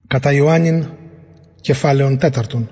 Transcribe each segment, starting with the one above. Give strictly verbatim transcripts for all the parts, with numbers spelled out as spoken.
Κατά Ιωάννην, κεφάλαιον τέταρτον.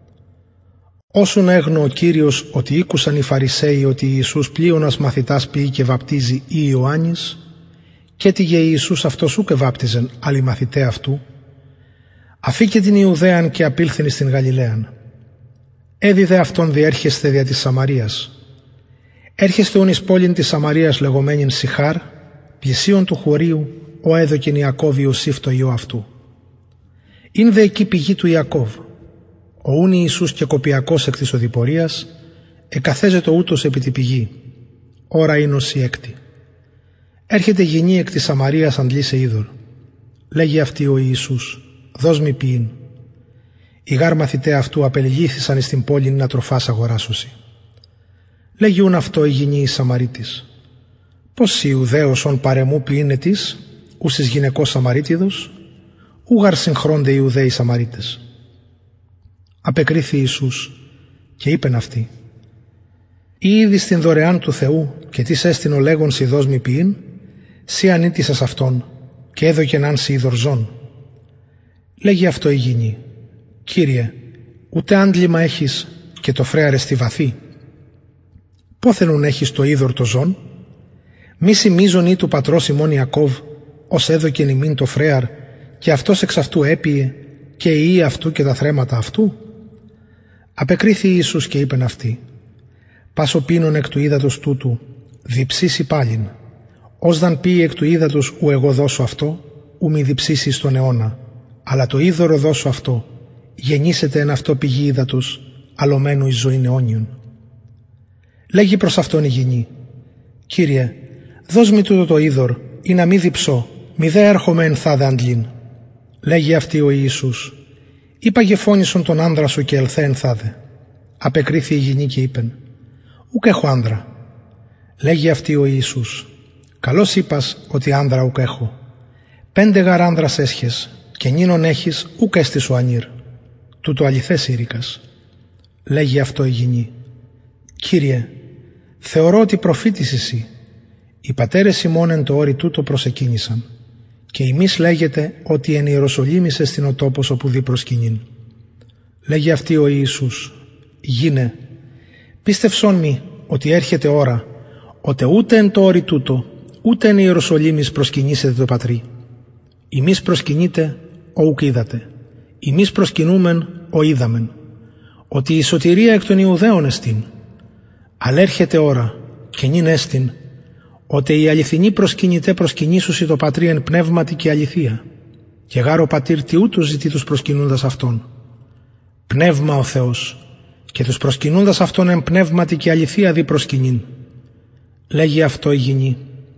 Όσον έγνω ο Κύριος ότι ήκουσαν οι Φαρισαίοι ότι Ιησούς πλείονας μαθητάς ποιεί και βαπτίζει ή Ιωάννης, και τι γε Ιησούς αυτός ούκε βάπτιζεν άλλοι μαθητέ αυτού, αφήκε την Ιουδαίαν και απήλθεν στην Γαλιλαίαν. Έδιδε αυτόν διέρχεστε δια της Σαμαρίας. Έρχεστε ον εις πόλην της Σαμαρίας λεγομένην Σιχάρ, πλησίον του χωρίου, ο έδωκεν Ιακώβ Ιωσήφ το ιό αυτού. Ειν δε εκεί πηγή του Ιακώβ. Ο ούν Ιησούς και κοπιακός εκ της οδηπορίας, εκαθέζεται ούτως επί τη πηγή. Ώρα ίνος η έκτη. Έρχεται γυνή εκ της Σαμαρίας αντλήσε είδωρ. Λέγει αυτή ο Ιησούς, δώσ' μη ποιήν. Οι γάρ μαθητέ αυτού απελγήθησαν εις την πόλη να τροφάς αγοράσωση. Λέγει ούν αυτό η γυνή η Σαμαρίτης. Πώς Ιουδαίος ον παρεμού ποιήνε της, ους εις γυναικός Σαμαρίτιδος, ου γαρ συγχρόνται οι Ιουδαίοι Σαμαρίτες. Απεκρίθη Ιησούς και είπεν αυτή, «Ή είδη στην δωρεάν του Θεού και τις έστεινο λέγον σοι δώσ' μη ποιήν, σοι ανήτησας αυτόν και έδωκεν αν σοι ειδωρζών». Λέγει αυτό η γυνή, «Κύριε, ούτε άντλημα έχεις και το φρέαρε στη βαθύ. Πόθενον έχεις το είδωρ το ζών, μη σημίζον ή του πατρός ημών Ιακώβ, ως έδωκεν ημίν το φρέαρ και αυτός εξ αυτού έπιε και οι ιοί αυτού και τα θρέματα αυτού». Απεκρίθη Ιησούς και είπεν αυτή, «Πάσο πίνων εκ του ύδατος τούτου, διψήσει πάλιν, ως δαν πει εκ του ύδατος ου εγώ δώσω αυτό, ου μη διψήσει στον αιώνα, αλλά το είδωρο δώσω αυτό, γεννήσεται εν αυτό πηγή ύδατος, αλωμένου εις ζωήν αιώνιον». Λέγει προς αυτόν η γυνή, «Κύριε, δώσ' μη τούτο το είδωρ, ή να μη διψώ, μη δε έρχομαι εν θάδε αντλήν». Λέγει αυτή ο Ιησούς, «Είπα γεφώνησον τον άνδρα σου και ελθέ εν θάδε». Απεκρίθη η γυνή και είπεν, «Ουκ έχω άνδρα». Λέγει αυτή ο Ιησούς, «Καλώς είπας ότι άνδρα ουκ έχω. Πέντε γαρ άνδρας έσχες και νίνον έχεις ουκ έστι σου ανήρ. Τούτο αληθές ήρικας». Λέγει αυτό η γυνή, «Κύριε, θεωρώ ότι προφήτης εσύ. Οι πατέρες ημών εν το όρι τούτο προσεκίνησαν και ημείς λέγεται ότι εν Ιεροσολύμης εστιν ο τόπος όπου δι προσκυνήν». Λέγει αυτή ο Ιησούς, «Γίνε, πίστευσόν μη ότι έρχεται ώρα, ότε ούτε εν το όρι τούτο, ούτε εν Ιεροσολύμης προσκυνήσετε το πατρί. Ημείς προσκυνείτε, ο ουκ είδατε. Ημείς προσκυνούμεν, ο είδαμεν. Ότι η σωτηρία εκ των Ιουδαίων εστιν. Αλλά έρχεται ώρα, και νυν έστιν, ότε οι αληθινοί προσκυνητέ προσκυνήσουσι το πατρί εν πνεύματι και αληθεία. Και γάρ ο πατήρ τι ούτως ζητεί τους προσκυνούντας αυτόν. Πνεύμα ο Θεός, και τους προσκυνούντας αυτόν εν πνεύματι και αληθεία δι προσκυνήν». Λέγει αυτό η γυνή,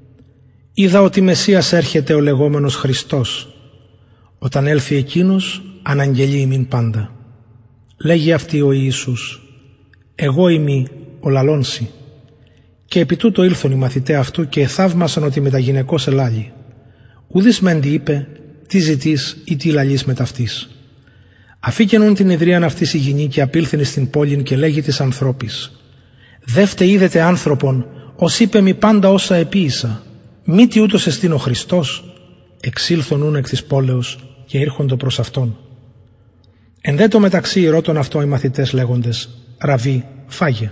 «Είδα ότι Μεσσίας έρχεται ο λεγόμενος Χριστός. Όταν έλθει εκείνος, αναγγελεί ημίν πάντα». Λέγει αυτή ο Ιησούς, «Εγώ ημί ο λαλώνσι». Και επί τούτο ήλθον οι μαθητέ αυτού και εθαύμασαν ότι με τα γυναικός ελάλει. Ουδής μέντι είπε, τι ζητείς ή τι λαλείς με ταυτής. Αφήκενον την ιδρίαν αυτής η γυνή και απήλθεν στην πόλην και λέγει της ανθρώπης, «Δεύτε είδετε άνθρωπον, ως είπε μη πάντα όσα επίησα, μη τι ούτως εστίν ο Χριστός». Εξήλθον ούν εκ της πόλεως και ήρχοντο προς αυτόν. Εν δε το μεταξύ ηρώτων αυτό οι μαθητές λέγοντες, «Ραβί, φάγε».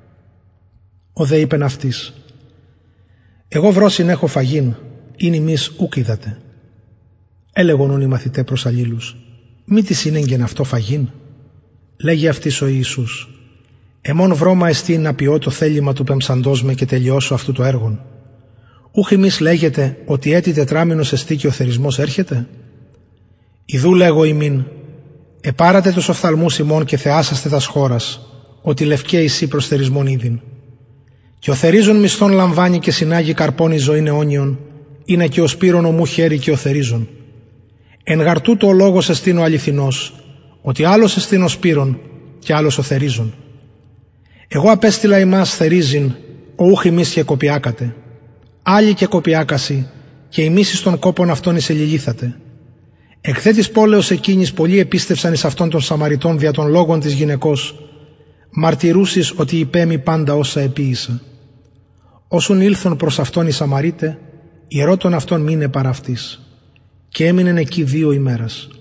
Ο δε είπεν αυτής, «Εγώ βρόσιν έχω φαγήν, ειν ημείς ούκ είδατε». Έλεγον ούν οι μαθητέ προς αλλήλους, «Μη τη συνέγγεν αυτό φαγήν». Λέγει αυτής ο Ιησούς, «Εμόν βρώμα εστί να ποιώ το θέλημα του πεμψαντός με και τελειώσω αυτού το έργον. Ούχ ημείς λέγεται ότι έτη τετράμινος εστί και ο θερισμός έρχεται. Ιδού λέγω ημίν, επάρατε τους οφθαλμούς ημών και θεάσαστε τας χώρας, ότι λευκέ εισί προς θερισμόν είδην. Και ο θερίζων μισθόν λαμβάνει και συνάγει καρπώνει ζωήν αιώνιον, είναι και ο σπύρον ομού χέρι και ο θερίζων. Εν γαρτούτο ο λόγος εστίν ο αληθινός, ότι άλλος εστίν ο σπύρον και άλλος ο θερίζων. Εγώ απέστειλα ημάς θερίζειν, ο ούχ ημείς και κοπιάκατε. Άλλοι και κοπιάκασι, και ημείς εις των κόπων αυτών εισελιλήθατε. Εκ δε της πόλεως εκείνης πολλοί επίστευσαν εις αυτών των Σαμαριτών δια των λόγων της γυναικός, μαρτυρούσις ότι υπέμει πάντα όσα επίησα. Όσον ήλθον προς αυτόν οι Σαμαρίτε, ιερώτων αυτόν μείνε παρά αυτής, και έμεινεν εκεί δύο ημέρας.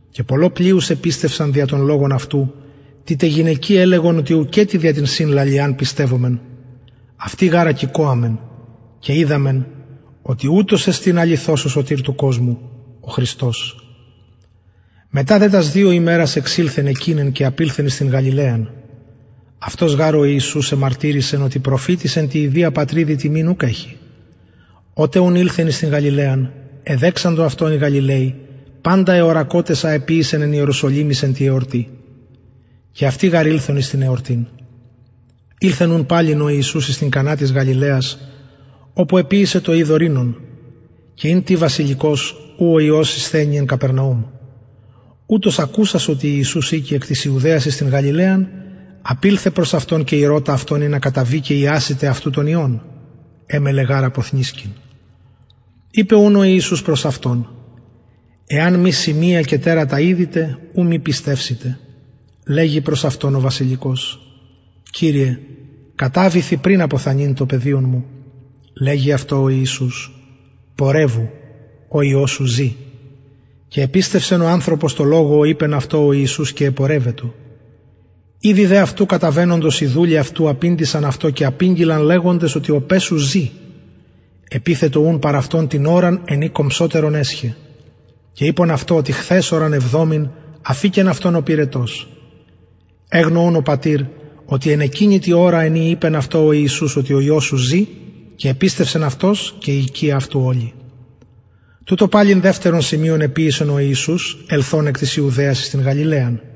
Και πολλό πλοίους επίστευσαν δια των λόγων αυτού, τίτε γυναικοί έλεγον ότι ουκέτι δια την συνλαλιάν πιστεύομεν. Αυτοί γάρα κηκώαμεν, και είδαμεν ότι ούτως εστίν αληθώς ο σωτήρ του κόσμου, ο Χριστός. Μετά δε τας δύο ημέρας εξήλθεν εκείνεν και απήλθεν στην Γαλιλαίαν. Αυτός γάρο ο Ιησούς εμαρτύρησεν ότι προφήτησεν τη ιδία πατρίδη τιμήν ουκ έχει. Ότε ουν ήλθεν στην Γαλιλαίαν, εδέξαντο αυτόν οι Γαλιλαίοι, πάντα εορακότεσα επίησεν εν Ιερουσαλήμις εν τη εορτή. Και αυτοί γαρήλθον εις την εορτήν. Ήλθεν ουν πάλιν ο Ιησούς εις την Κανά της Γαλιλαίας, όπου επίησε το είδωρίνον, και ειν τι βασιλικός ου ο Υιός εισθένει εν Καπερναούμ. Ούτως ακούσας ότι Ιησούς οίκη εκ της Ιουδαίας εις την Γαλιλαίαν, απήλθε προς αυτόν και ηρώτα αυτόν ή να καταβεί και ιάσιτε αυτού των ιών. Έμελε γάρα ποθνίσκην. Είπε ούν ο Ιησούς προς αυτόν, εάν μη σημεία και τέρατα είδητε, ου μη πιστεύσετε. Λέγει προς αυτόν ο βασιλικός, Κύριε, κατάβηθη πριν αποθανήν το παιδίον μου. Λέγει αυτό ο Ιησούς, πορεύου, ο Υιός σου ζει. Και επίστευσεν ο άνθρωπος το λόγο, είπεν αυτό ο Ιησούς και επορεύετο. Ήδη δε αυτού καταβαίνοντος οι δούλοι αυτού απήντησαν αυτό και απήγγειλαν λέγοντες ότι ο πες σου ζει. Επίθετο ούν παρ' αυτόν την ώραν ενή κομψότερον έσχε. Και είπον αυτό ότι χθες ώραν εβδόμην αφήκεν αυτόν ο πυρετός. Έγνοουν ο πατήρ ότι εν εκείνη τη ώρα ενή είπεν αυτό ο Ιησούς ότι ο Υιός σου ζει και επίστευσεν αυτός και η οικία αυτού όλοι. Τούτο πάλιν δεύτερον σημείον επίησεν ο Ιησούς ελθόν εκ της Ιουδαίας στην Γαλιλαίαν.